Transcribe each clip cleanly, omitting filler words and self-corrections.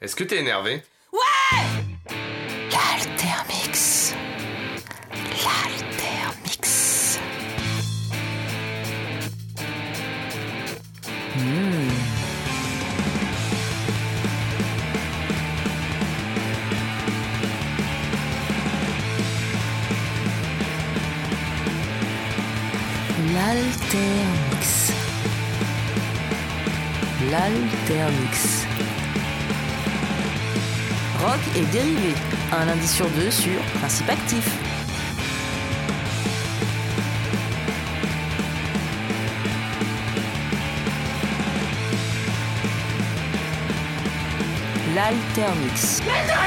Est-ce que t'es énervé? Ouais! L'Altermix. L'Altermix. L'Altermix. L'Altermix. Rock et dérivé, un lundi sur deux sur Principe Actif. L'Altermix.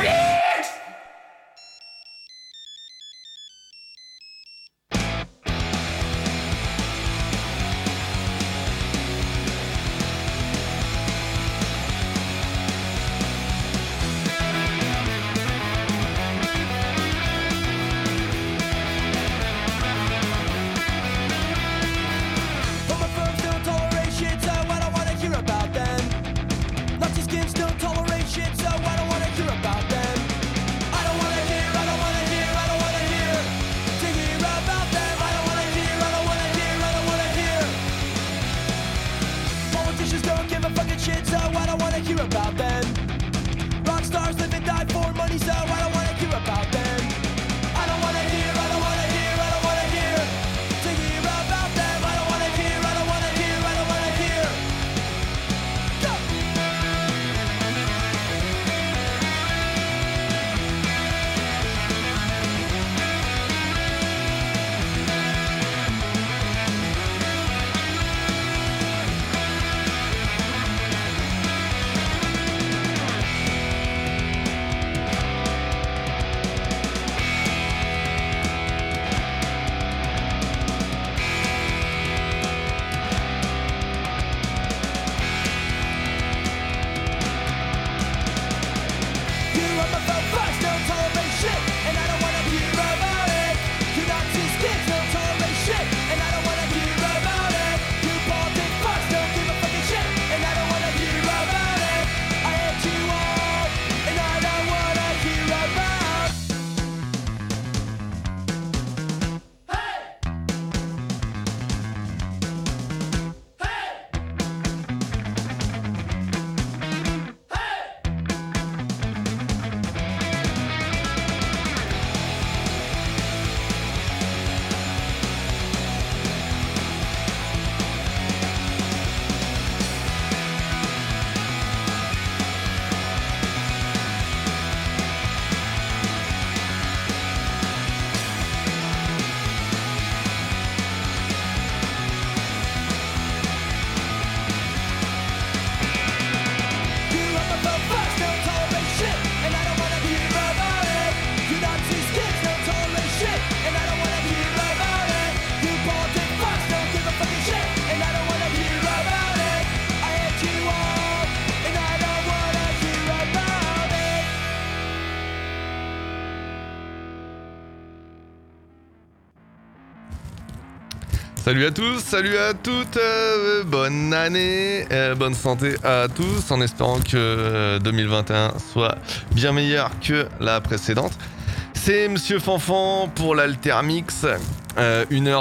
Salut à tous, salut à toutes, bonne année, bonne santé à tous, en espérant que 2021 soit bien meilleur que la précédente. C'est Monsieur Fanfan pour l'Altermix, une heure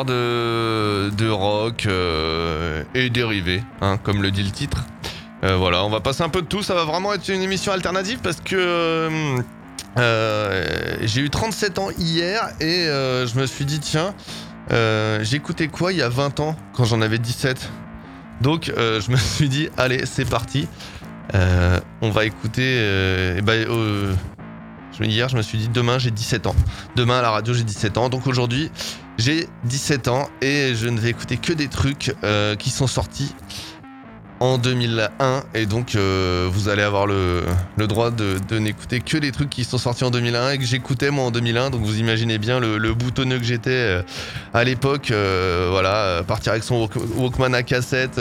de rock et dérivé, hein, comme le dit le titre. Voilà, on va passer un peu de tout, ça va vraiment être une émission alternative parce que j'ai eu 37 ans hier et je me suis dit tiens... j'écoutais quoi il y a 20 ans quand j'en avais 17. Donc je me suis dit allez c'est parti, on va écouter hier je me suis dit demain j'ai 17 ans, demain à la radio j'ai 17 ans, donc aujourd'hui j'ai 17 ans et je ne vais écouter que des trucs qui sont sortis en 2001 et donc vous allez avoir le droit de n'écouter que les trucs qui sont sortis en 2001 et que j'écoutais moi en 2001, donc vous imaginez bien le boutonneux que j'étais à l'époque, voilà, partir avec son Walkman à cassette,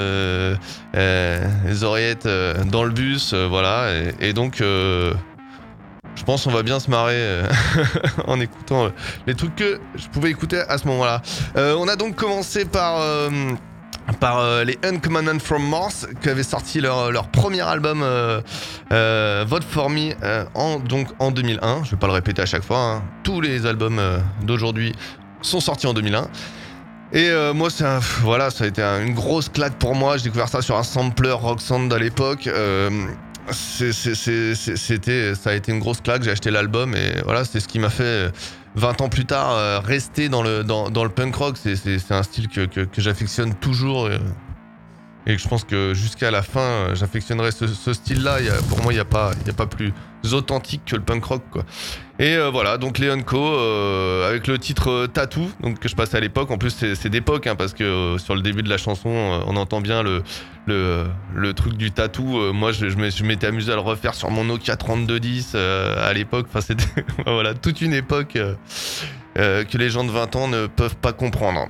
les oreillettes dans le bus, voilà, et donc je pense qu'on va bien se marrer en écoutant les trucs que je pouvais écouter à ce moment-là. On a donc commencé par par les Uncommon from Mars, qui avaient sorti leur premier album Vote for Me en 2001. Je vais pas le répéter à chaque fois, hein. Tous les albums d'aujourd'hui sont sortis en 2001. Et moi, ça a été une grosse claque pour moi. J'ai découvert ça sur un sampler Rock Sound à l'époque. Ça a été une grosse claque. J'ai acheté l'album et voilà, c'est ce qui m'a fait 20 ans plus tard rester dans le punk rock. C'est un style que j'affectionne toujours et que je pense que jusqu'à la fin j'affectionnerai ce style-là. Pour moi, il y a pas plus authentique que le punk rock, quoi. Et voilà, donc les Unco avec le titre Tattoo, donc que je passais à l'époque. En plus, c'est d'époque, hein, parce que sur le début de la chanson, on entend bien le truc du tatou. Moi, je m'étais amusé à le refaire sur mon Nokia 3210 à l'époque. Enfin, c'était voilà, toute une époque que les gens de 20 ans ne peuvent pas comprendre.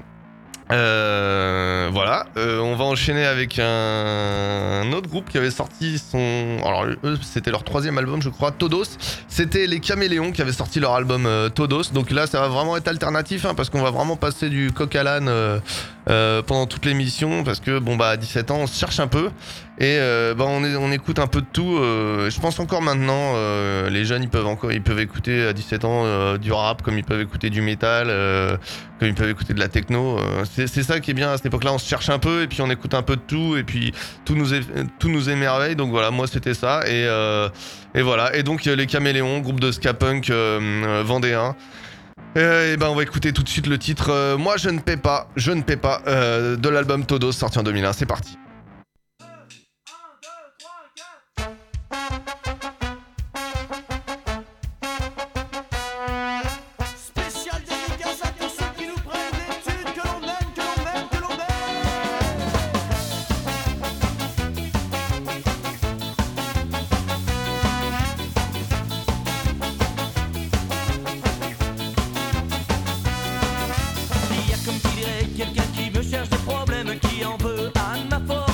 Voilà, on va enchaîner avec un autre groupe qui avait sorti alors eux, c'était leur 3e album, je crois, Todos. C'était les Caméléons qui avaient sorti leur album Todos. Donc là, ça va vraiment être alternatif, hein, parce qu'on va vraiment passer du coq à l'âne pendant toute l'émission, parce que à 17 ans, on se cherche un peu et on écoute un peu de tout. Je pense encore maintenant, les jeunes ils peuvent écouter à 17 ans du rap, comme ils peuvent écouter du métal, comme ils peuvent écouter de la techno. C'est ça qui est bien à cette époque-là, on se cherche un peu et puis on écoute un peu de tout et puis tout nous émerveille. Donc voilà, moi c'était ça et voilà. Et donc les Caméléons, groupe de ska punk vendéen. Et on va écouter tout de suite le titre Moi je ne paie pas de l'album Todos sorti en 2001. C'est parti. Quelqu'un qui me cherche des problèmes, qui en veut à ma faute.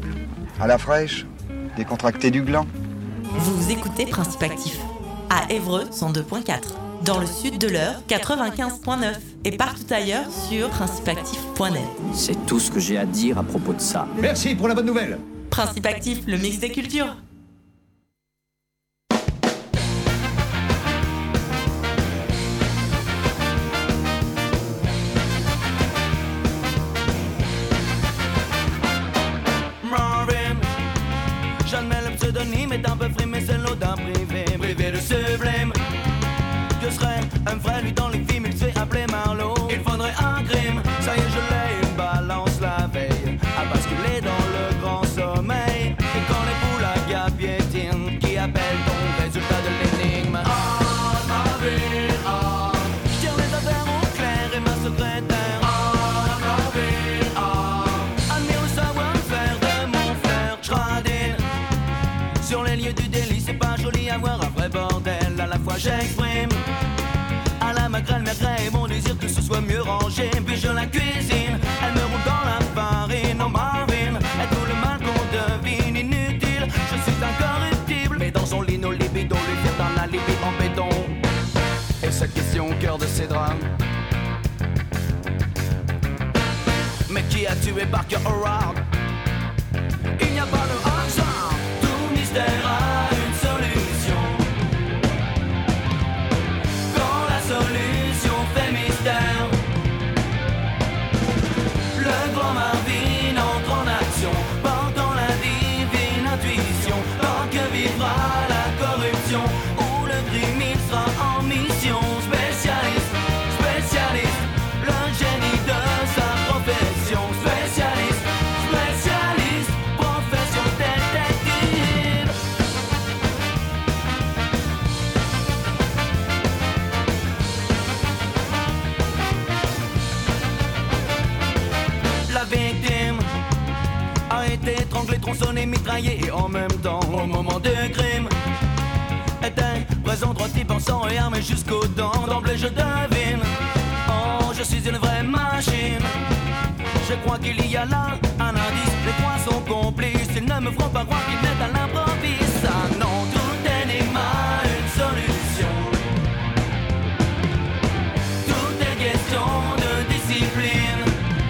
sensible, à la fraîche, décontracté du gland. Vous écoutez Principe Actif. À Évreux, 102.4. Dans le sud de l'Eure, 95.9. Et partout ailleurs sur principeactif.net. C'est tout ce que j'ai à dire à propos de ça. Merci pour la bonne nouvelle. Principe Actif, le mix des cultures. J'admets le pseudonyme est un peu frimé, c'est l'eau d'un privé de sublime. Que serait un vrai lui dans les films, il se fait appeler Marlowe. Il faudrait un crime, ça y est je l'ai, une balance la veille à basculer dans le grand sommeil. Et quand les poules à gars piétinent, qui appelle ton résultat de l'énigme? Ah, ma vie, ah, je tire les affaires au clair et ma secrétaire. Ah, ma vie, ah, admire le savoir-faire de mon frère, j'radine. Sur les lieux du délit, c'est pas joli à voir, un vrai bordel, à la fois j'exprime à la magrelle, mergré, mon désir que ce soit mieux rangé. Puis je la cuisine, elle me roule dans la farine. Oh Marvin, est tout le mal qu'on devine inutile. Je suis incorruptible, mais dans son lino libido, lui faire dans la Libye en béton. Et cette question au cœur de ces drames, mais qui a tué Parker Howard? Il n'y a pas de hasard, tout mystère a une solution. Quand la solution fait mystère, le grand Marvin entre en action, portant la divine intuition. Tant que vivra la corruption, où le crime il sera en mission. Spécialiste, spécialiste, le génie de sa profession. Spécialiste, spécialiste, profession détective. La victime a été étranglée, tronçonnée, mitraillée et en même temps, au moment du crime, était présent, droit y pensant et armé jusqu'aux dents. D'emblée je devine, oh je suis une vraie machine. Je crois qu'il y a là un indice, les trois sont complices. Ils ne me feront pas croire qu'ils mettent à l'improviste. Ah non, tout énigme a une solution. Tout est question de discipline.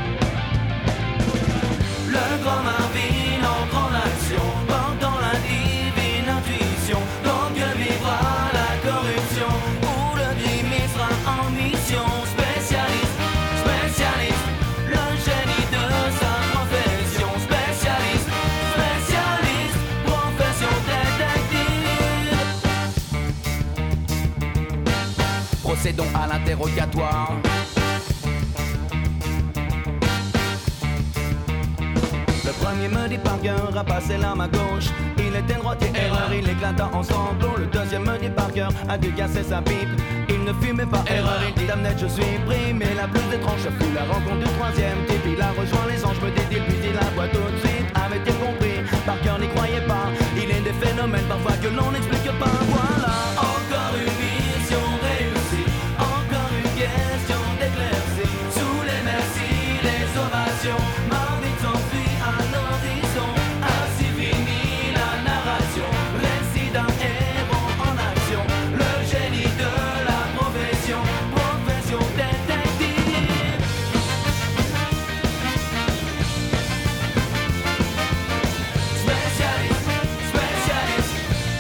Le grand Marvin entre en action, portant la divine intuition. Tant que vivra la corruption, où le crime il sera en mission. Spécialiste, spécialiste, le génie de sa profession. Spécialiste, spécialiste, profession détective. Procédons à l'interrogatoire. Le premier me dit Parker a passé l'arme à gauche. Il était droitier, erreur, il éclata en sanglots. Le deuxième me dit Parker a dû casser sa pipe. Il ne fumait pas, erreur, il dit Damned, je suis pris. Mais la plus étrange fut la rencontre du troisième type. Il a rejoint les anges, me dit-il, puis il la voit tout de suite. Avait-il compris? Parker n'y croyait pas. Il est des phénomènes parfois que l'on n'explique pas. Voilà, encore une mission réussie. Encore une question d'éclaircie. Sous les merci, les ovations. Marvin s'enfuit à l'horizon. Ainsi finit la narration. Récit d'un héros en action. Le génie de la profession. Profession détective. Spécialiste, spécialiste.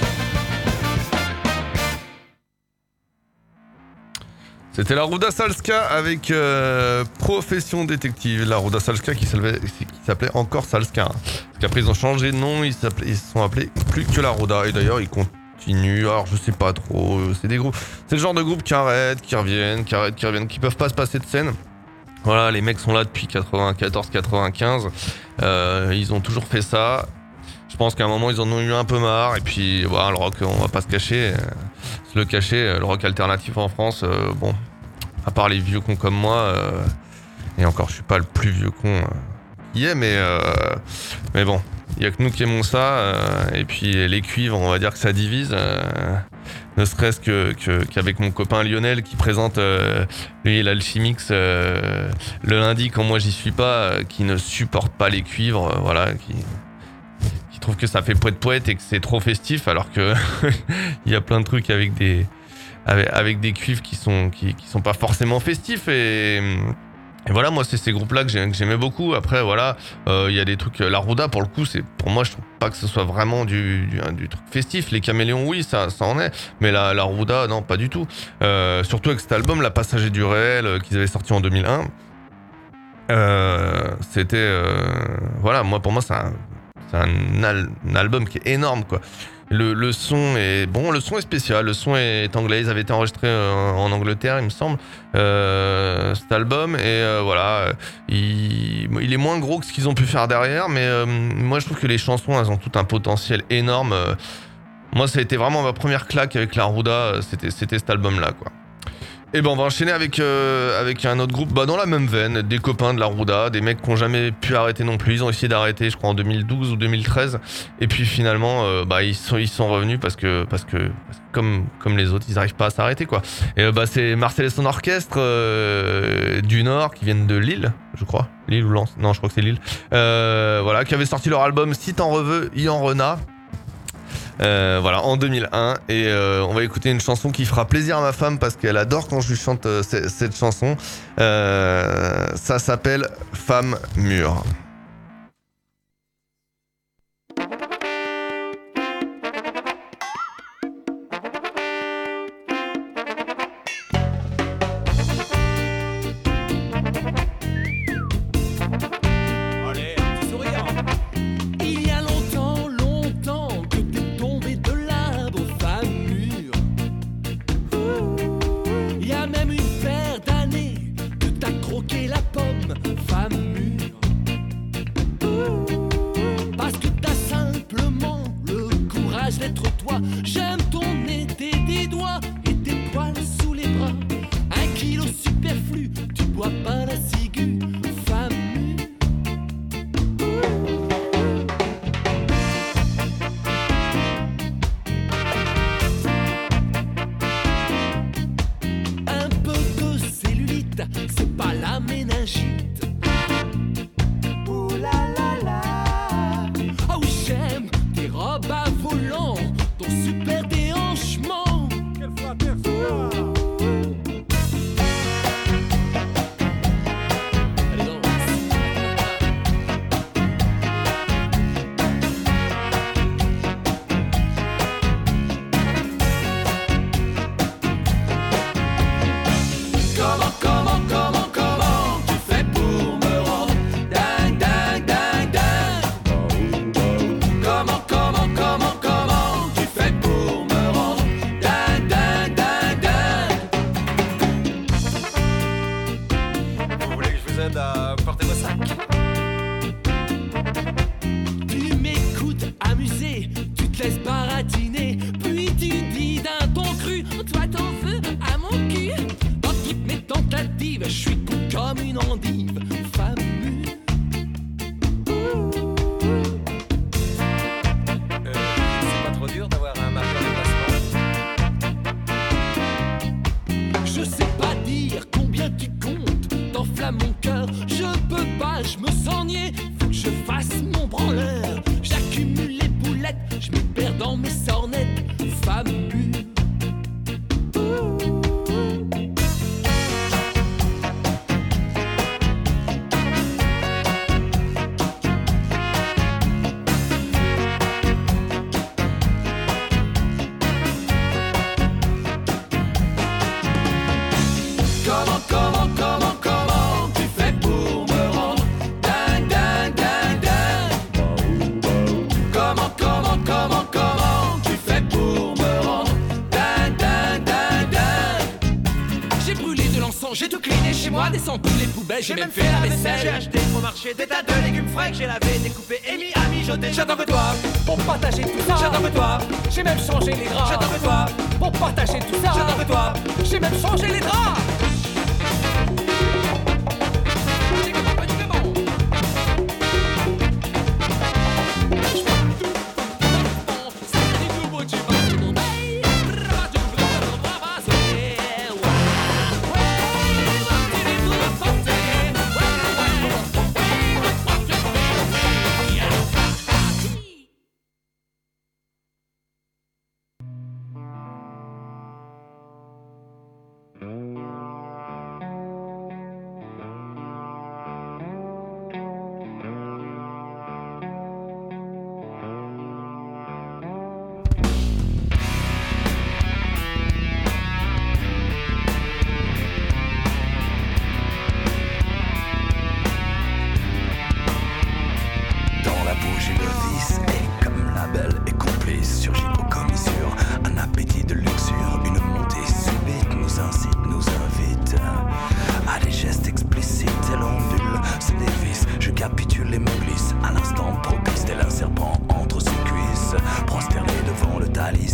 C'était la Ruda Salska avec Profession Détective. La Ruda Salska qui s'appelait encore Salska. Parce qu'après ils ont changé de nom, ils se sont appelés plus que la Ruda. Et d'ailleurs ils continuent, alors je sais pas trop, c'est des groupes. C'est le genre de groupe qui arrêtent, qui reviennent, qui peuvent pas se passer de scène. Voilà, les mecs sont là depuis 94-95. Ils ont toujours fait ça. Je pense qu'à un moment ils en ont eu un peu marre. Et puis voilà, le rock, on va pas se le cacher, le rock alternatif en France, bon, à part les vieux cons comme moi, et encore je suis pas le plus vieux con qui est, mais bon, il y a que nous qui aimons ça, et puis les cuivres, on va dire que ça divise, ne serait-ce qu'avec mon copain Lionel qui présente lui l'Alchimix le lundi quand moi j'y suis pas, qui ne supporte pas les cuivres, voilà, trouvent que ça fait poète et que c'est trop festif, alors que il y a plein de trucs avec des cuivres qui sont pas forcément festifs et voilà, moi c'est ces groupes-là que j'aimais beaucoup. Après voilà, il y a des trucs. La Ruda pour le coup, pour moi je trouve pas que ce soit vraiment du truc festif. Les Caméléons oui, ça en est, mais la Ruda non, pas du tout. Surtout avec cet album, La Passager du réel, qu'ils avaient sorti en 2001. C'était voilà, moi pour moi c'est un album qui est énorme quoi. Le son est bon, le son est spécial, le son est anglais, ils avaient été enregistrés en Angleterre il me semble, cet album, et voilà, il est moins gros que ce qu'ils ont pu faire derrière, mais moi je trouve que les chansons elles ont tout un potentiel énorme. Moi ça a été vraiment ma première claque avec la Ruda, c'était cet album là quoi. Et ben on va enchaîner avec un autre groupe dans la même veine, des copains de la Ruda, des mecs qui n'ont jamais pu arrêter non plus. Ils ont essayé d'arrêter, je crois en 2012 ou 2013, et puis finalement ils sont revenus parce que comme les autres ils n'arrivent pas à s'arrêter quoi. Et c'est Marcel et son orchestre du Nord qui viennent de Lille, je crois. Lille ou Lens, non je crois que c'est Lille. Voilà, qui avait sorti leur album Si t'en veux, Ian Renat. Voilà, en 2001, et on va écouter une chanson qui fera plaisir à ma femme parce qu'elle adore quand je lui chante cette chanson. Ça s'appelle Femme mûre. J'ai même fait la vaisselle, j'ai acheté au marché des tas de légumes frais que j'ai lavé, découpé et mis à mijoter. J'attends que toi pour partager tout ça. J'attends que toi, j'ai même changé les draps. J'attends que toi pour partager tout ça. J'attends que toi, j'ai même changé les draps.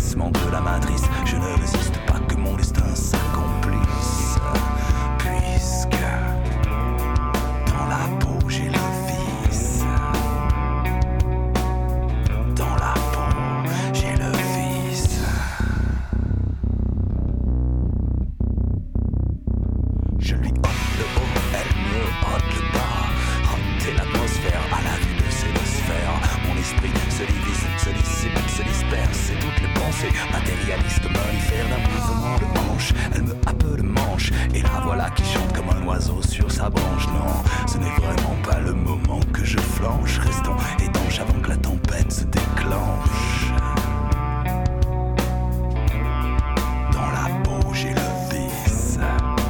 glissement de la matrice. Je ne résiste pas que mon destin s'accomplisse, puisque dans la peau j'ai le vice. Dans la peau j'ai le vice. Je lui ôte le haut, elle me ôte le bas. Ôter l'atmosphère à la vue de ces deux sphères. Mon esprit se divise, se dissipe, se disperse. Et toutes les pensées matérialistes mellifèrent d'un mouvement de hanche. Elle me happe de manche, et la voilà qui chante comme un oiseau sur sa branche. Non, ce n'est vraiment pas le moment que je flanche. Restons étanches avant que la tempête se déclenche. Dans la peau j'ai le vice.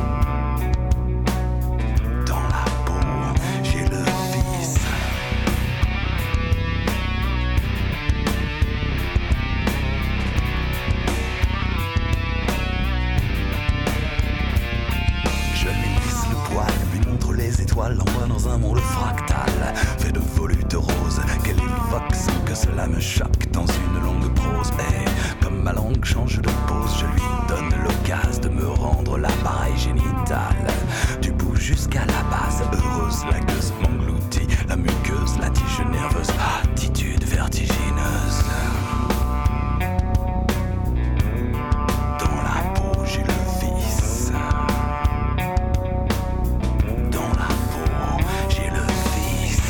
Dans la peau j'ai le vice. Je lui lisse le poil, lui montre les étoiles, l'envoie dans un monde fractal, fait de volutes roses qu'elle évoque sans que cela me choque dans une longue prose. Et comme ma langue change de pose, je lui donne l'occasion de me rendre l'appareil génital du bout jusqu'à la base. Heureuse, la gueuse m'engloutit, la muqueuse, la tige nerveuse, attitude vertigineuse. Dans la peau j'ai le vice. Dans la peau j'ai le vice.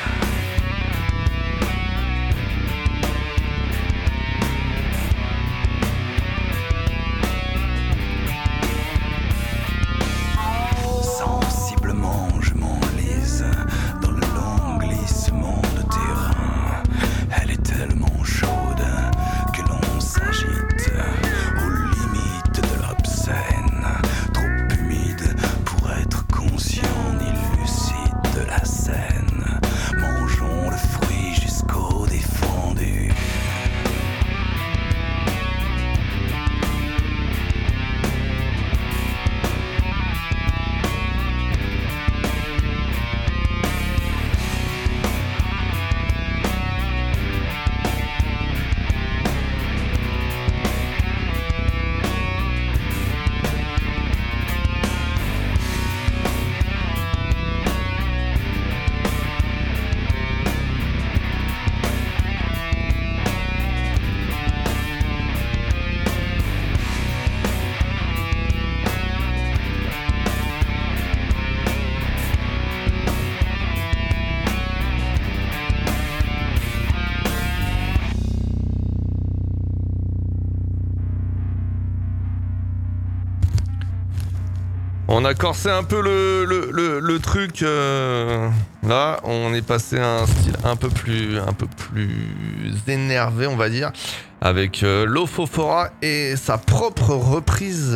Sensiblement je m'enlise dans le long glissement de terrain. Elle est tellement chaude que l'on s'agite aux limites de l'obscène. Trop humide pour être conscient ni lucide de la scène. Mangeons le fruit jusqu'au défendu. On a corsé un peu le truc. Là, on est passé à un style un peu plus énervé, on va dire, avec Lofofora et sa propre reprise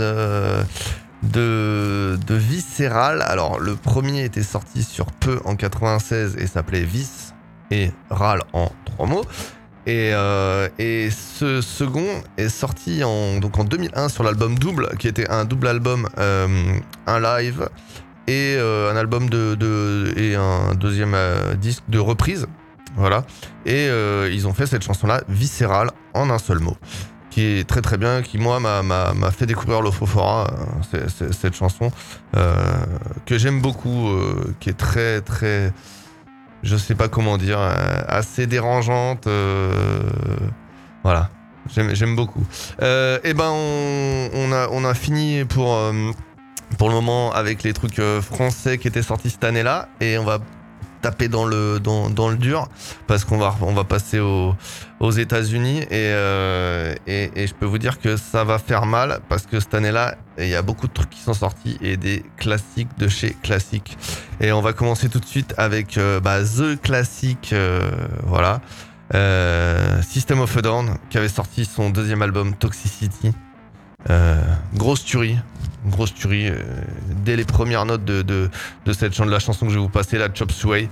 de Viscéral. Alors, le premier était sorti sur Peu en 96 et s'appelait Vis et Ral en 3 mots. Et ce second est sorti en 2001 sur l'album Double, qui était un double album, un live et un album et un deuxième disque de reprise. Voilà. Et ils ont fait cette chanson-là, Viscéral, en un seul mot, qui est très très bien, qui moi m'a fait découvrir Lofofora, cette chanson que j'aime beaucoup, qui est très très... je sais pas comment dire, assez dérangeante, voilà, j'aime beaucoup. Et ben on a fini pour le moment avec les trucs français qui étaient sortis cette année-là, et on va taper dans le dur parce qu'on va passer aux États-Unis, et je peux vous dire que ça va faire mal parce que cette année-là il y a beaucoup de trucs qui sont sortis et des classiques de chez Classique, et on va commencer tout de suite avec The Classic, voilà, System of a Down, qui avait sorti son deuxième album Toxicity. Grosse tuerie dès les premières notes de la chanson que je vais vous passer, la Chop Suey.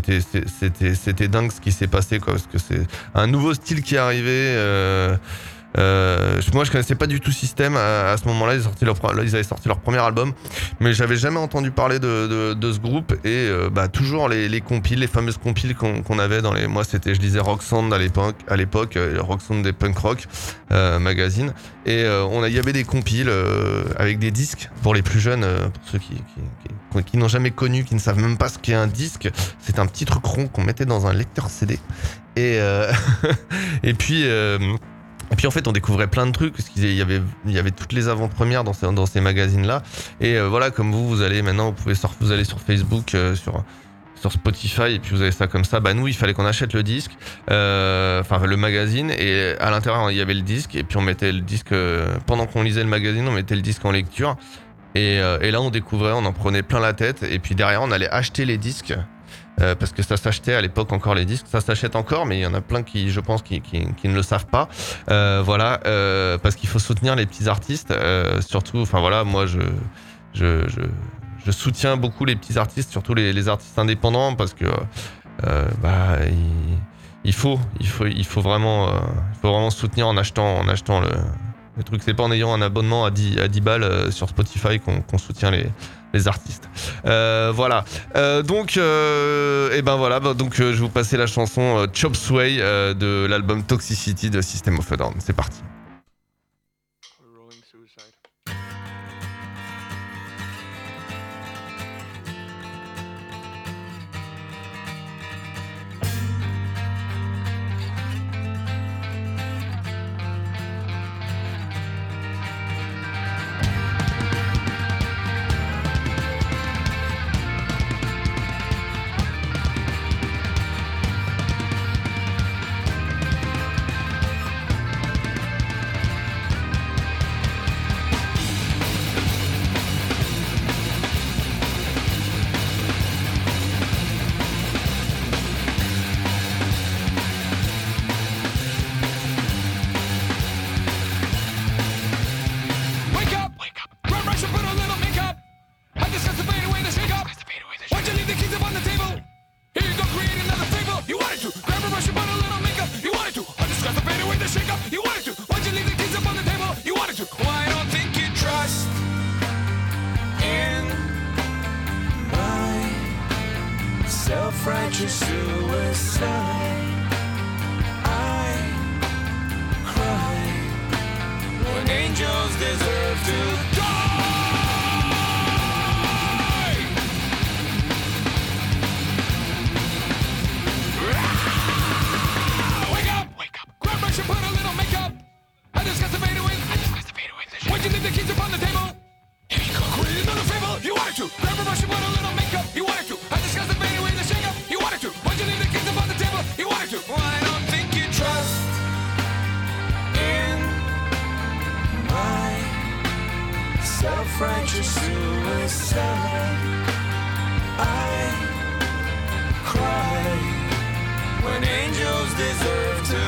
C'était dingue ce qui s'est passé, quoi, parce que c'est un nouveau style qui est arrivé. Moi, je connaissais pas du tout System à ce moment-là. Ils avaient sorti leur premier album, mais j'avais jamais entendu parler de ce groupe. Et toujours les compiles, les fameuses compiles qu'on avait dans les. Moi, je lisais Rock Sound à l'époque, Rock Sound des punk rock magazine. Et il y avait des compiles avec des disques pour les plus jeunes, pour ceux qui n'ont jamais connu, qui ne savent même pas ce qu'est un disque. C'est un petit truc rond qu'on mettait dans un lecteur CD. Et et puis en fait on découvrait plein de trucs parce qu'il y avait toutes les avant-premières dans ces magazines là. Et voilà, comme vous allez maintenant, vous allez sur Facebook, sur Spotify, et puis vous avez ça comme ça. Nous, il fallait qu'on achète le disque, le magazine, et à l'intérieur il y avait le disque, et puis on mettait le disque pendant qu'on lisait le magazine, on mettait le disque en lecture, et là on découvrait, on en prenait plein la tête, et puis derrière on allait acheter les disques. Parce que ça s'achetait à l'époque encore, les disques, ça s'achète encore, mais il y en a plein qui, je pense, qui ne le savent pas. Parce qu'il faut soutenir les petits artistes, surtout. Enfin voilà, moi je soutiens beaucoup les petits artistes, surtout les artistes indépendants, parce que il faut vraiment soutenir en achetant le truc. C'est pas en ayant un abonnement à 10 balles sur Spotify qu'on soutient les artistes. Voilà. Donc je vais vous passer la chanson Chop Suey de l'album Toxicity de System of a Down. C'est parti. Self-righteous suicide. I cry when angels deserve to die. Wake up, grab brush and put a little makeup. I just got to fade away. Why'd you leave the keys upon the table? Here you go, quit another favor. You wanted to grab a brush and put a little makeup. You wanted to. I just got to fade away the shake up. You wanted to. Why'd you leave the keys upon the table? You wanted to. Well, I don't think you trust in my self-righteous suicide. I cry when angels deserve to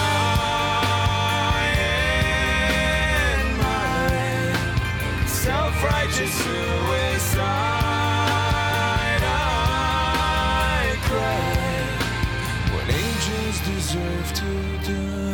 die. In my self-righteous suicide, I cry when angels deserve to die.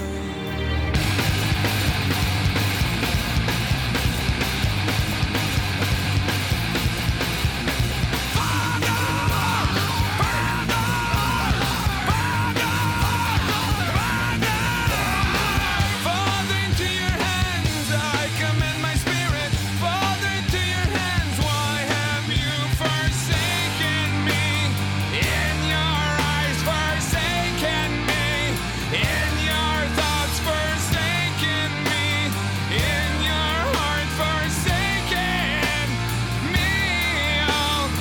Father, into your hands I commend my spirit. Father, into your hands, why have you forsaken me? In your eyes, forsaken me. In your thoughts, forsaken me. In your heart, forsaken me. I'll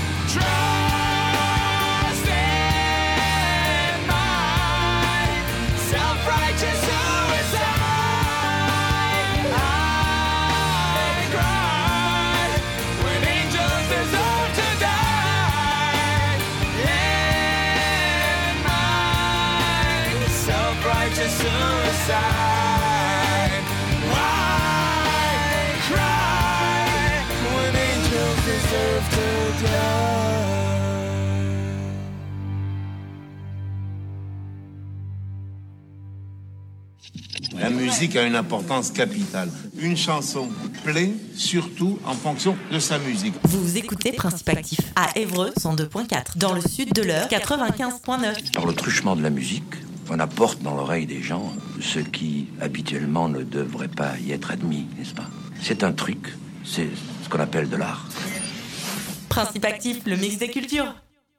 trust in my self-righteous suicide. I cry when angels deserve to die. In my self-righteous suicide, I cry when angels deserve to die. La musique a une importance capitale. Une chanson plaît surtout en fonction de sa musique. Vous écoutez Principe Actif à Évreux 102.4, dans le sud de l'Eure 95.9. Par le truchement de la musique, on apporte dans l'oreille des gens ce qui habituellement ne devrait pas y être admis, n'est-ce pas? C'est un truc, c'est ce qu'on appelle de l'art. Principe Actif, le mix des cultures.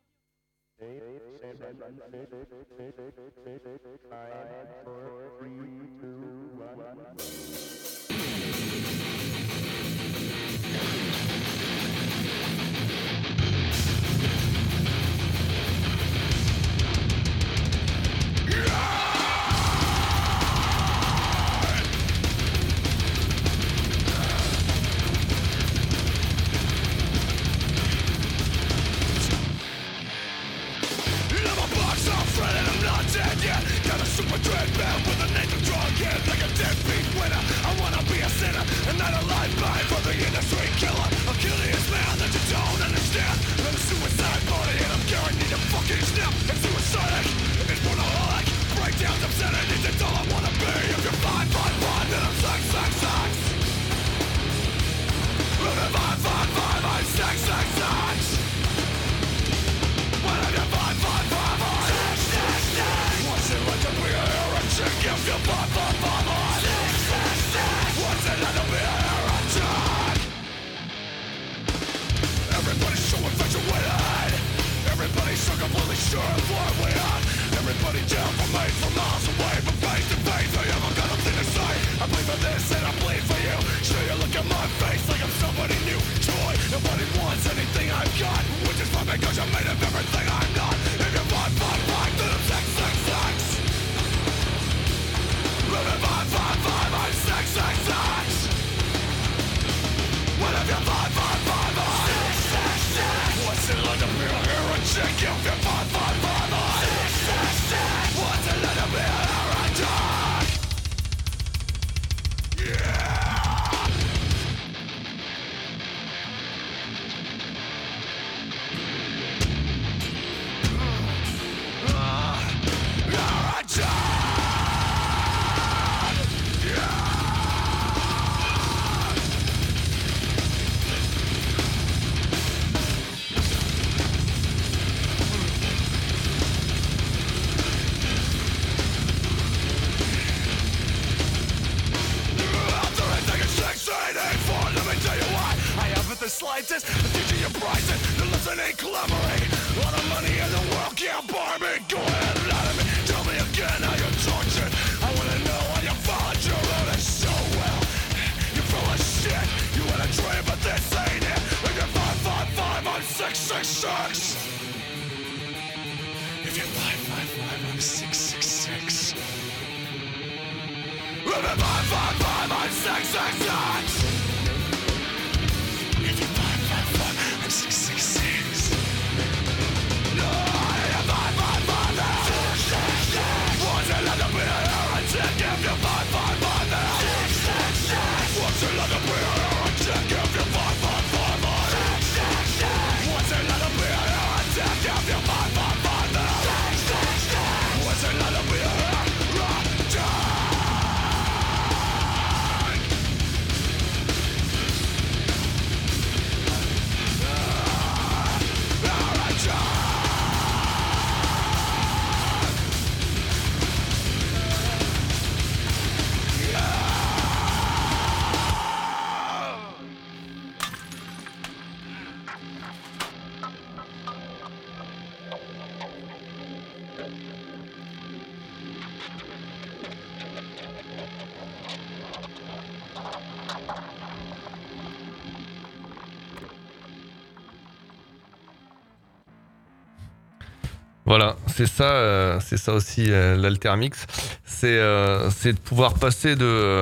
Voilà, c'est ça aussi l'Altermix, c'est de pouvoir passer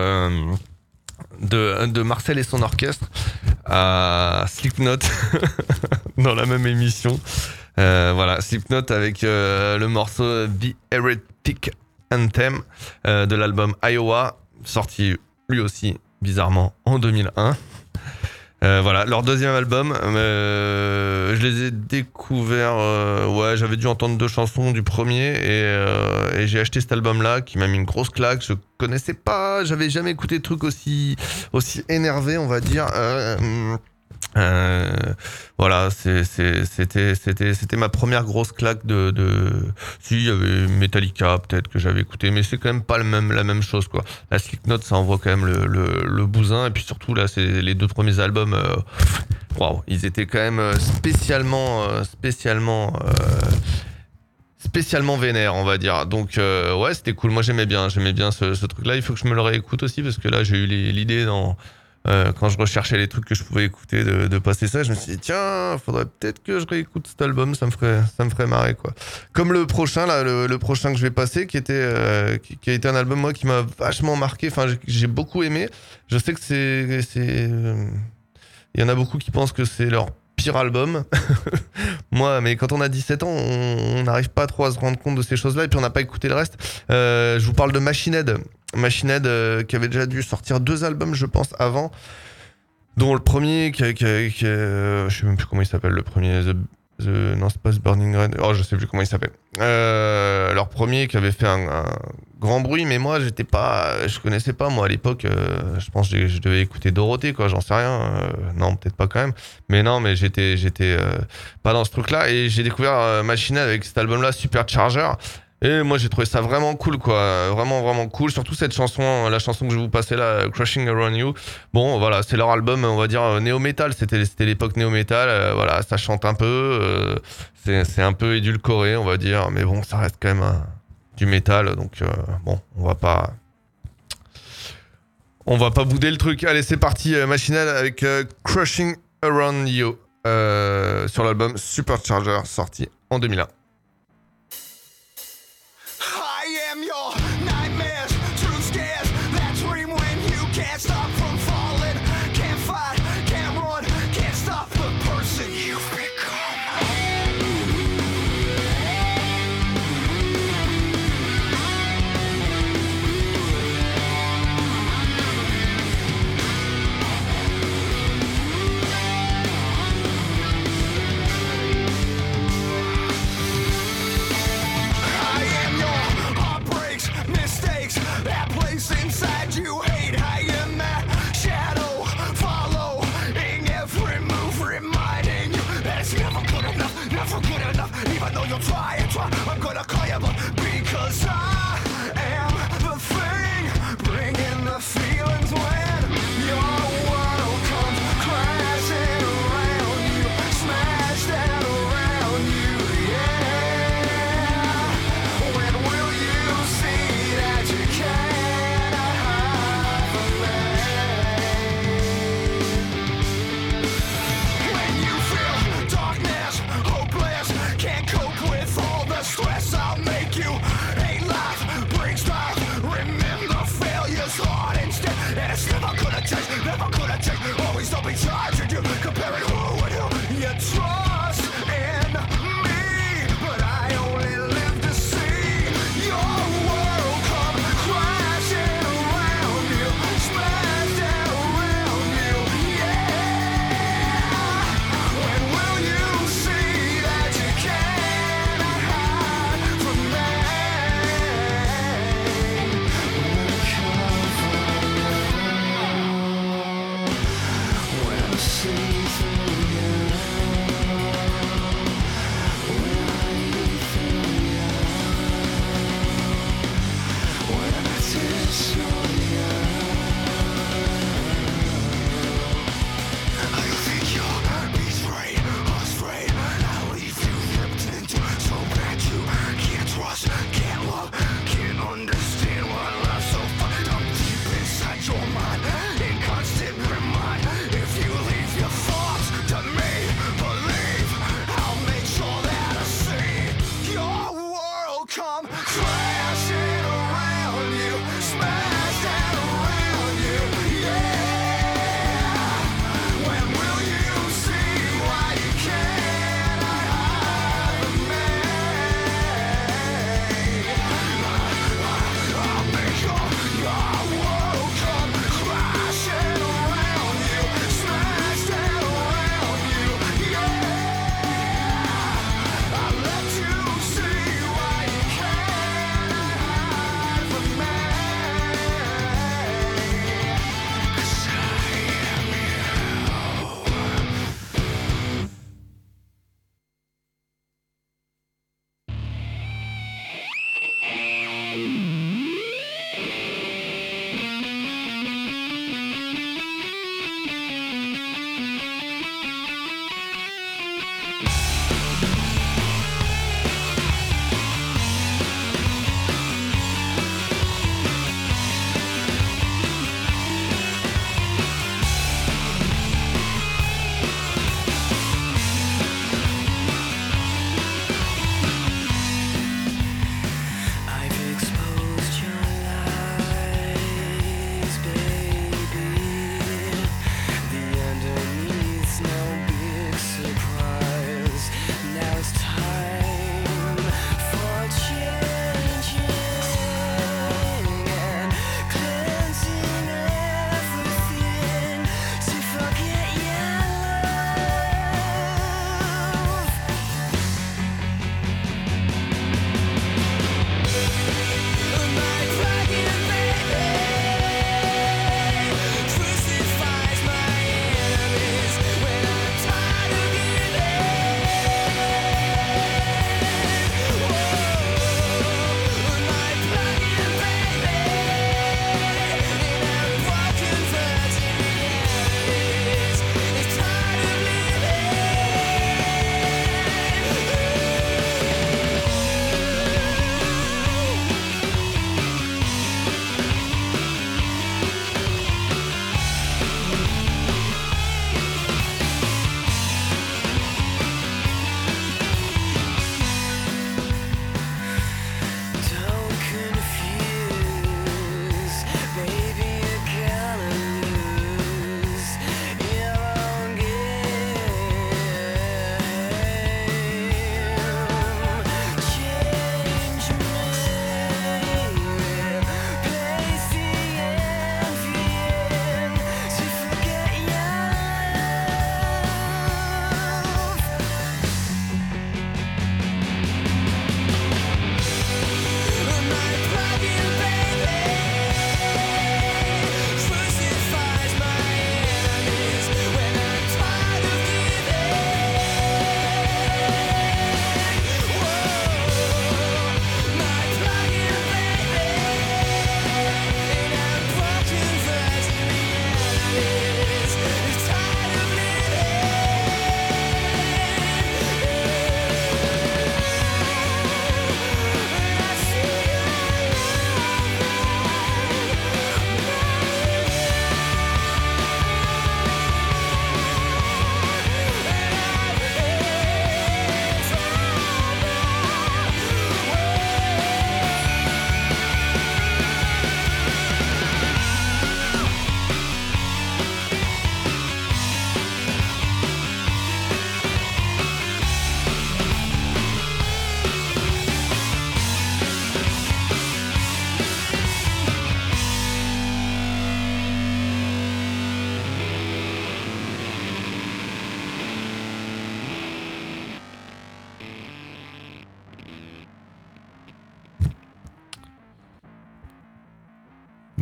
de Marcel et son orchestre à Slipknot dans la même émission. Voilà, Slipknot avec le morceau The Heretic Anthem de l'album Iowa, sorti lui aussi bizarrement en 2001. Voilà, leur deuxième album, je les ai découverts, j'avais dû entendre 2 chansons du premier et j'ai acheté cet album-là qui m'a mis une grosse claque. Je connaissais pas, j'avais jamais écouté de trucs aussi énervés, on va dire. Voilà, c'était ma première grosse claque si, il y avait Metallica peut-être que j'avais écouté, mais c'est quand même pas la même chose, quoi. La Slipknot, ça envoie quand même le bousin, et puis surtout là, c'est les 2 premiers albums, waouh, ils étaient quand même spécialement vénère, on va dire. Donc ouais, c'était cool. Moi j'aimais bien ce truc-là. Il faut que je me le réécoute aussi, parce que là j'ai eu l'idée quand je recherchais les trucs que je pouvais écouter de passer ça. Je me suis dit tiens, faudrait peut-être que je réécoute cet album, ça me ferait marrer, quoi. Comme le prochain là, le prochain que je vais passer, qui a été un album moi qui m'a vachement marqué. Enfin, j'ai beaucoup aimé. Je sais que il y en a beaucoup qui pensent que c'est leur pire album. Moi, mais quand on a 17 ans, on n'arrive pas trop à se rendre compte de ces choses-là, et puis on n'a pas écouté le reste. Je vous parle de Machine Head, qui avait déjà dû sortir 2 albums, je pense, avant, dont le premier, je sais même plus comment il s'appelle, le premier, non, c'est pas The Burning Red, je sais plus comment il s'appelle. Leur premier qui avait fait un grand bruit, mais moi je connaissais pas, moi à l'époque. Je pense que je devais écouter Dorothée, quoi, j'en sais rien. Non, peut-être pas quand même, mais j'étais pas dans ce truc là, et j'ai découvert Machine Head avec cet album là, Supercharger. Et moi j'ai trouvé ça vraiment cool, quoi, vraiment vraiment cool, surtout cette chanson, la chanson que je vais vous passer là, Crushing Around You. Bon voilà, c'est leur album, on va dire néo-metal, c'était l'époque néo-metal, voilà, ça chante un peu, c'est un peu édulcoré, on va dire, mais bon, ça reste quand même du métal, donc bon, on va pas bouder le truc. Allez, c'est parti, Machine Head avec Crushing Around You sur l'album Supercharger, sorti en 2001. I am your nightmares, true scares, that dream when you can't stop from falling, can't fight, can't run, can't stop the person you've inside you hate, I am that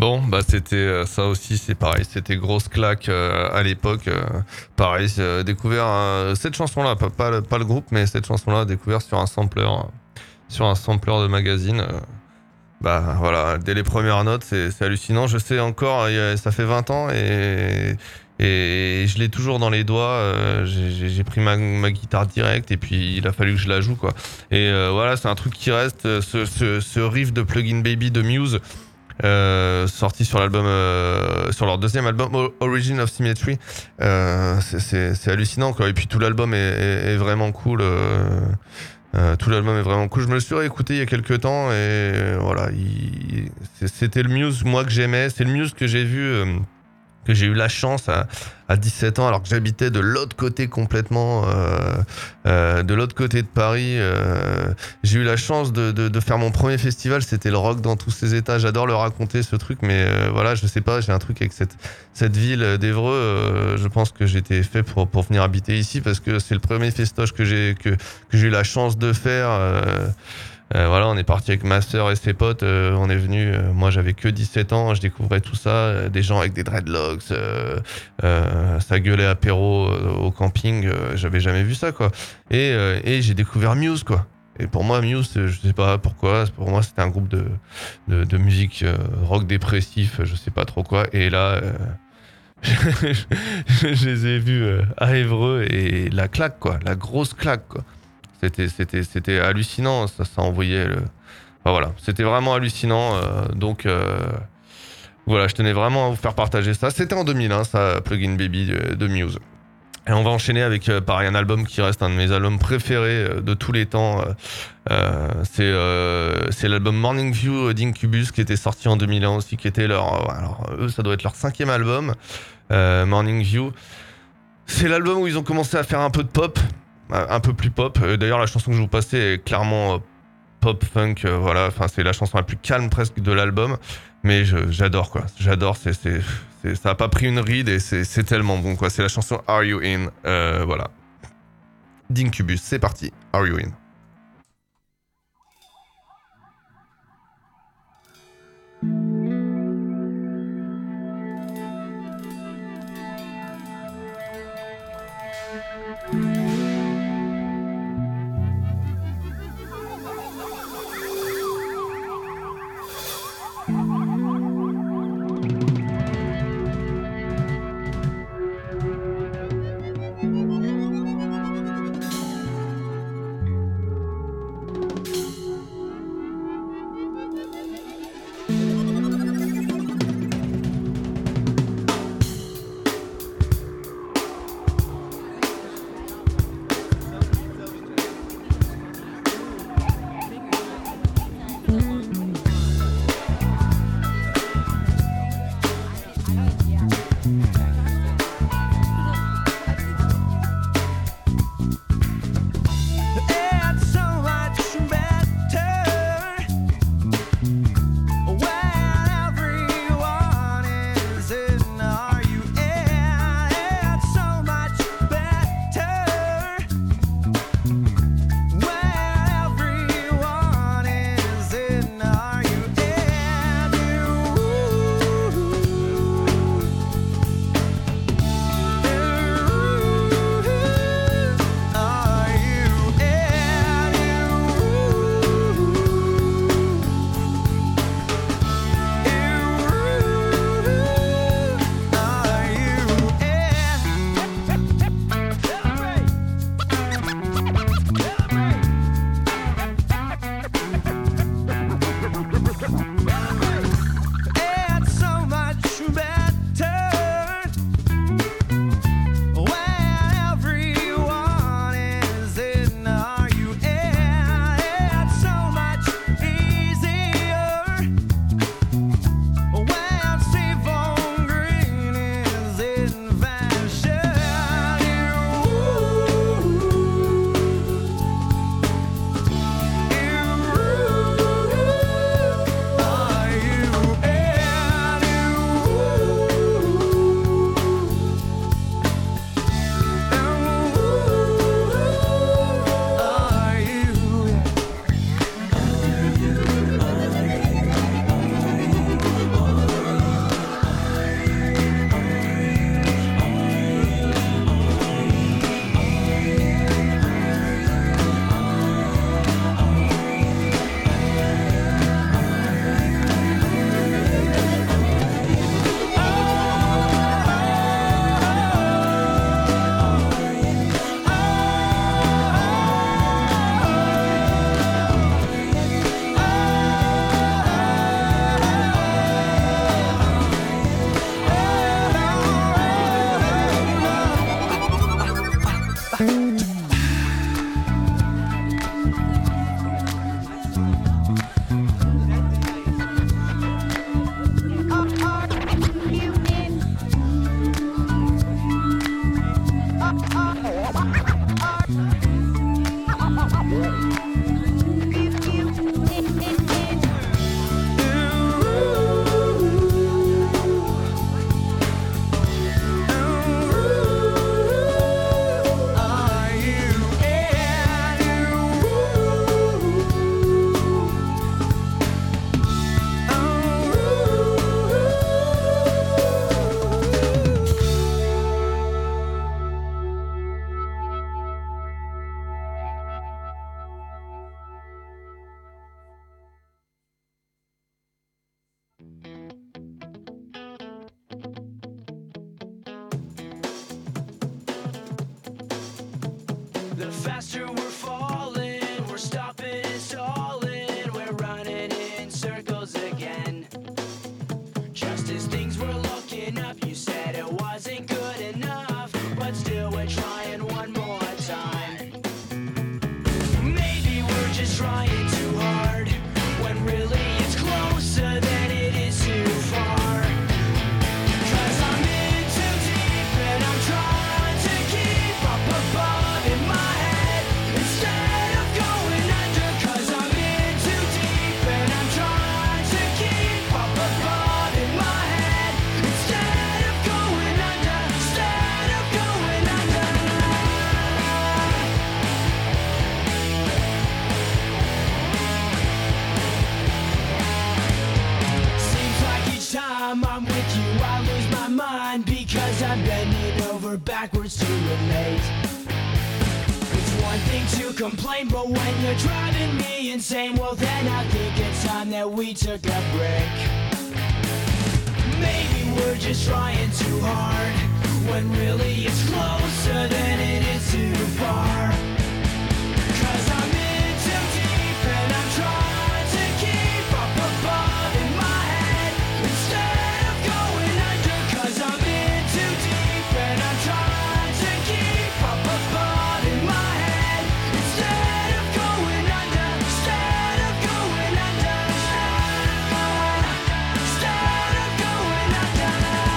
Bon, bah c'était ça aussi, c'est pareil, c'était grosse claque à l'époque. Pareil, découvert cette chanson-là, pas le groupe, mais cette chanson-là, découvert sur un sampler de magazine. Bah voilà, dès les premières notes, c'est hallucinant. Je sais encore, ça fait 20 ans et je l'ai toujours dans les doigts. J'ai pris ma guitare direct et puis il a fallu que je la joue quoi. Et voilà, c'est un truc qui reste. Ce riff de Plug-in Baby de Muse. Sorti sur l'album sur leur deuxième album Origin of Symmetry, c'est hallucinant quoi. Et puis tout l'album est vraiment cool. Tout l'album est vraiment cool. Je me le suis réécouté il y a quelques temps et voilà, c'était le Muse moi que j'aimais. C'est le Muse que j'ai vu que j'ai eu la chance à 17 ans alors que j'habitais de l'autre côté complètement de l'autre côté de Paris. J'ai eu la chance de faire mon premier festival, c'était le rock dans tous ses états. J'adore le raconter ce truc, mais voilà, je sais pas, j'ai un truc avec cette ville d'Évreux. Je pense que j'étais fait pour venir habiter ici parce que c'est le premier festoche que j'ai eu la chance de faire. Voilà, on est parti avec ma sœur et ses potes, on est venu, moi j'avais que 17 ans, je découvrais tout ça, des gens avec des dreadlocks, ça gueulait apéro au camping, j'avais jamais vu ça quoi. Et j'ai découvert Muse quoi. Et pour moi Muse, je sais pas pourquoi, pour moi c'était un groupe de musique rock dépressif, je sais pas trop quoi. Et là, je les ai vus à Évreux et la claque quoi, la grosse claque quoi. C'était hallucinant, ça envoyait le... Enfin, voilà, c'était vraiment hallucinant, donc voilà, je tenais vraiment à vous faire partager ça. C'était en 2001, ça, Plug-in Baby de Muse. Et on va enchaîner avec pareil un album qui reste un de mes albums préférés de tous les temps. C'est l'album Morning View d'Incubus qui était sorti en 2001 aussi, qui était alors eux ça doit être leur 5e album, Morning View. C'est l'album où ils ont commencé à faire un peu de pop. Un peu plus pop. D'ailleurs, la chanson que je vous passais est clairement pop funk. Voilà, enfin, c'est la chanson la plus calme presque de l'album. Mais j'adore quoi. J'adore. Ça a pas pris une ride et c'est tellement bon quoi. C'est la chanson Are You In. Voilà. d'Incubus. C'est parti. Are You In? the faster we're falling. We're stopping and stalling. We're running in circles again. Just as things were looking up, you said it wasn't good enough, but still we're trying one more time. Maybe we're just trying too hard, when really it's closer than it is too far. 'Cause I'm in too deep and I'm trying to keep up above in my head instead of going under. 'Cause I'm in too deep and I'm trying to keep up above in my head instead of going under. Instead of going under. Seems like each time I'm with you I lose my mind, because I'm bending over backwards to relate. It's one thing to complain, but when you're driving me insane, well then I think it's time that we took a break. Maybe we're just trying too hard, when really it's closer than it is too far. 'Cause I'm in too deep and I'm trying to keep up above in my head instead of going under. 'Cause I'm in too deep and I'm trying to keep up above in my head instead of going under. Instead of going under. Instead of going under.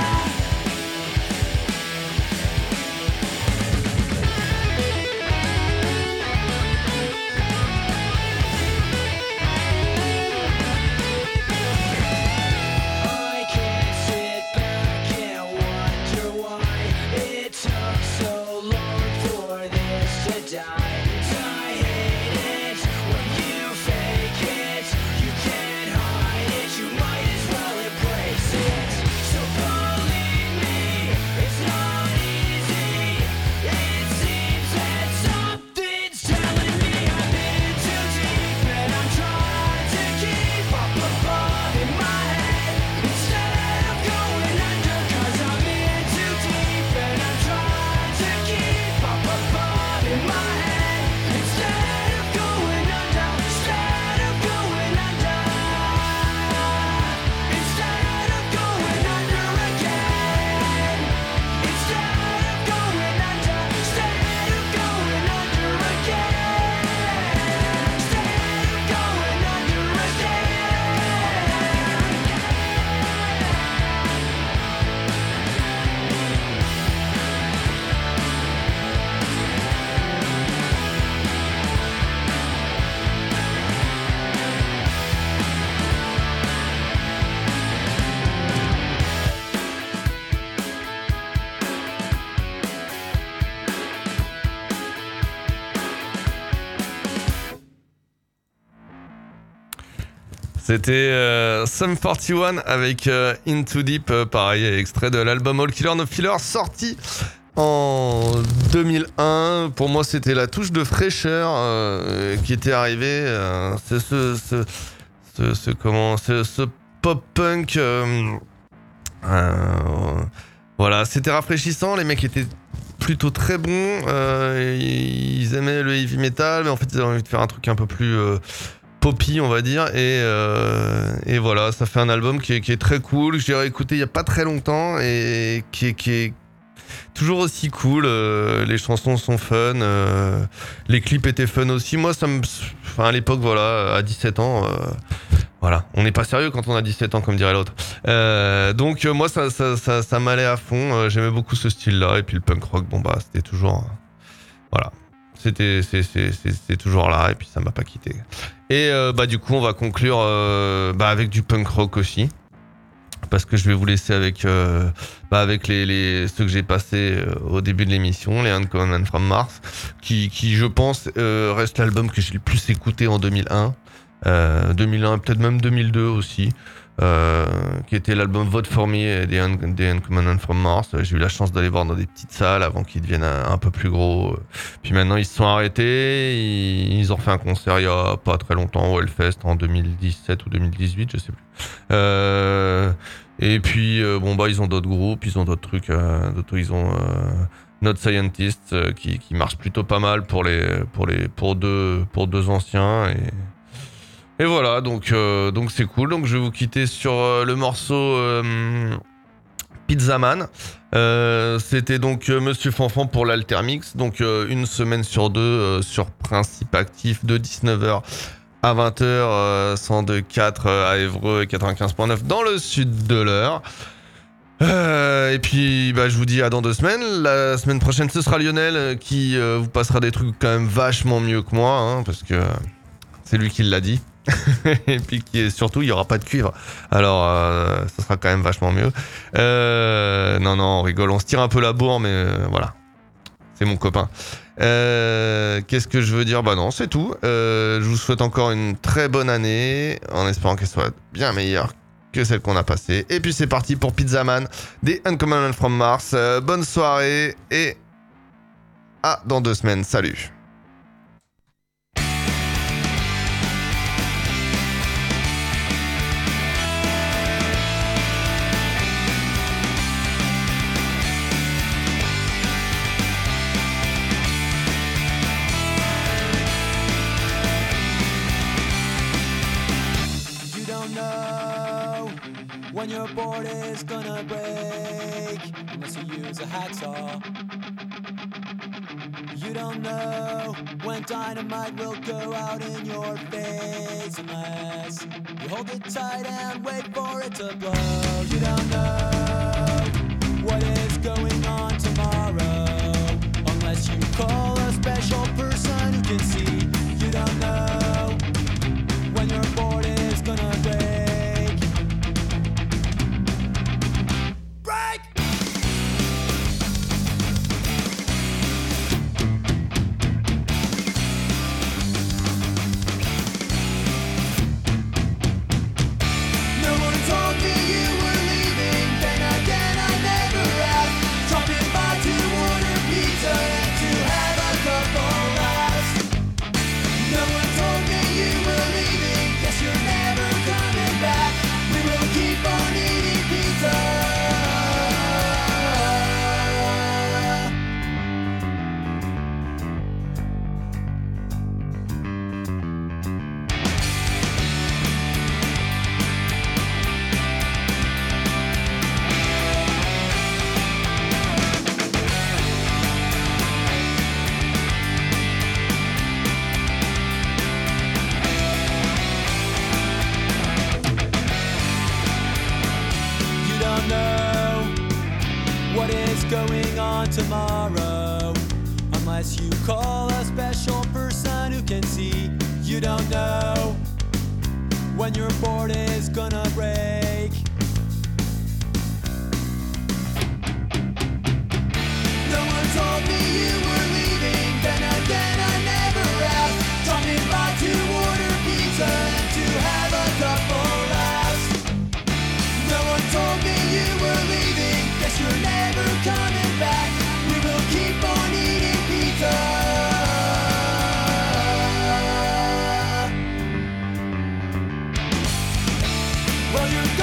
I can't sit back and wonder why it took so long for this to die. I hate it when you fake it. You can't hide it, you might as well embrace it. So believe me, it's not easy. It seems that something's telling me I'm in too deep and I'm trying to keep up above in my head instead of going under. 'Cause I'm in too deep and I'm trying to keep up above in my head instead of going under. Instead of going under. Instead of going under again. Instead of going under. Instead of going under again. Instead of going under C'était Sum 41 avec Into Deep, pareil, extrait de l'album All Killer No Filler, sorti en 2001. Pour moi, c'était la touche de fraîcheur qui était arrivée. C'est ce pop-punk. Voilà, c'était rafraîchissant. Les mecs étaient plutôt très bons. Ils aimaient le heavy metal, mais en fait, ils avaient envie de faire un truc un peu plus poppy, on va dire, et voilà, ça fait un album qui est très cool, que j'ai réécouté il y a pas très longtemps et qui est toujours aussi cool. Les chansons sont fun, les clips étaient fun aussi. Moi, à l'époque, voilà, à 17 ans, voilà, on n'est pas sérieux quand on a 17 ans, comme dirait l'autre. Donc moi, ça m'allait à fond. J'aimais beaucoup ce style-là, et puis le punk rock, bon bah, c'était toujours, voilà. C'est toujours là, et puis ça m'a pas quitté. Et du coup on va conclure avec du punk rock aussi, parce que je vais vous laisser avec avec ceux que j'ai passés au début de l'émission, les Uncommon from Mars, qui je pense reste l'album que j'ai le plus écouté en 2001, peut-être même 2002 aussi. Qui était l'album Vote For Me des Uncommon from Mars. J'ai eu la chance d'aller voir dans des petites salles avant qu'ils deviennent un peu plus gros. Puis maintenant ils se sont arrêtés, ils ont refait un concert il y a pas très longtemps au Hellfest en 2017 ou 2018, je sais plus. Et puis ils ont d'autres groupes, ils ont d'autres trucs, ils ont Not Scientist qui marche plutôt pas mal pour deux anciens et voilà donc c'est cool. Donc je vais vous quitter sur le morceau Pizza Man. C'était donc Monsieur Fanfan pour l'Altermix. Donc une semaine sur deux sur Principe Actif de 19h à 20h, 102.4 à Évreux et 95.9 dans le sud de l'Eure. Et puis je vous dis à dans 2 semaines. La semaine prochaine ce sera Lionel qui vous passera des trucs quand même vachement mieux que moi, hein, parce que c'est lui qui l'a dit. Et puis surtout il n'y aura pas de cuivre. Alors ça sera quand même vachement mieux. Non on rigole, on se tire un peu la bourre, mais voilà. C'est mon copain. Qu'est-ce que je veux dire ? Non, c'est tout. Je vous souhaite encore une très bonne année, en espérant qu'elle soit bien meilleure que celle qu'on a passée. Et puis c'est parti pour Pizza Man des Uncommon Man from Mars. Bonne soirée et à dans 2 semaines. Salut. When your board is gonna break, unless you use a hacksaw. You don't know when dynamite will go out in your face, unless you hold it tight and wait for it to blow. You don't know what is going on tomorrow, unless you call a special person who can see. You don't know when your board is gonna break. Tomorrow, unless you call a special person who can see. You don't know when your board is gonna break. No one told me you were leaving, then again I never asked. Taught me not to order pizza and to have a couple laughs. No one told me you were leaving, guess you're never coming back. Keep on eating pizza. Well, you're